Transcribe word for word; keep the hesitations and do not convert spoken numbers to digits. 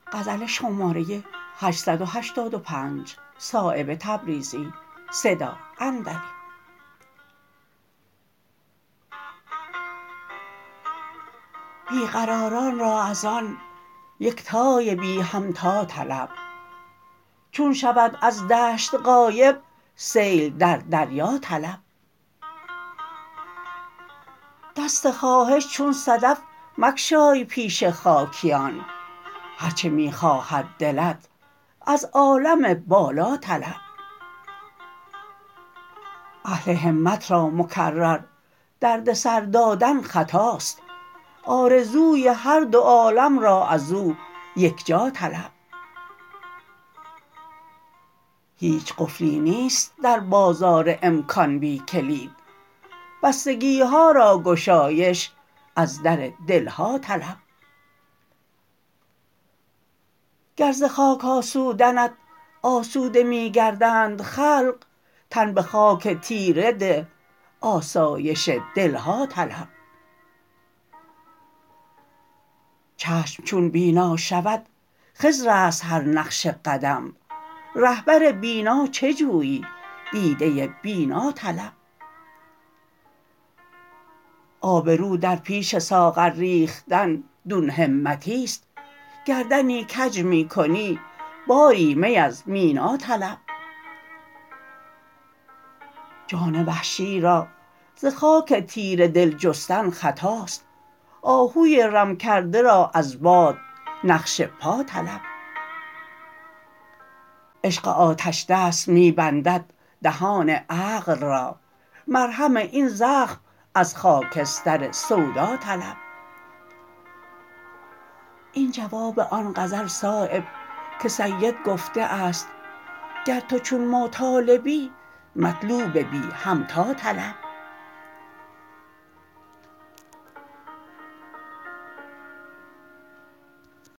بی قراران را از آن یکتای بی همتا طلب چون شود از دشت غایب سیل در دریا طلب دست خواهش چون صدف مگشای پیش خاکیان هر چه می خواهد دلت از عالم بالا طلب اهل همت را مکرر دردسر دادن خطاست آرزوی هر دو عالم را ازو یکجا طلب هیچ قفلی نیست در بازار امکان بی کلید بستگی ها را گشایش از در دلها طلب گر ز خاک آسودنت آسوده می گردند خلق تن به خاک تیره ده آسایش دلها طلب چشم چون بینا شود خضرست هر نقش قدم رهبر بینا چه جویی دیده بینا طلب آبرو در پیش ساغر ریختن دون همتی است گردنی کج می کنی باری می از مینا طلب جان وحشی را ز خاک تیره دل جستن خطاست آهوی رم کرده را از باد نقش پا طلب عشق آتشدست می بندد دهان عقل را مرهم این زخم از خاکستر سودا طلب این جواب آن غزل صایب که سید گفته است گر تو چون ما طالبی مطلوب بی همتا طلب